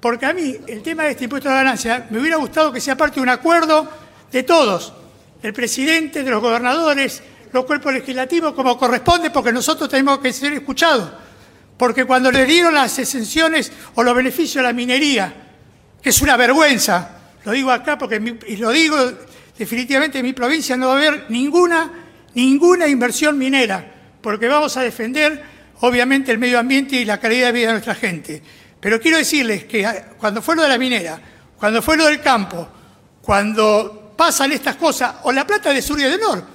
porque a mí el tema de este impuesto a la ganancia me hubiera gustado que sea parte de un acuerdo de todos, del presidente, de los gobernadores, los cuerpos legislativos, como corresponde, porque nosotros tenemos que ser escuchados. Porque cuando le dieron las exenciones o los beneficios a la minería, que es una vergüenza, lo digo acá y lo digo definitivamente, en mi provincia no va a haber ninguna inversión minera, porque vamos a defender, obviamente, el medio ambiente y la calidad de vida de nuestra gente. Pero quiero decirles que cuando fue lo de la minera, cuando fue lo del campo, cuando pasan estas cosas, o la plata de sur y de norte,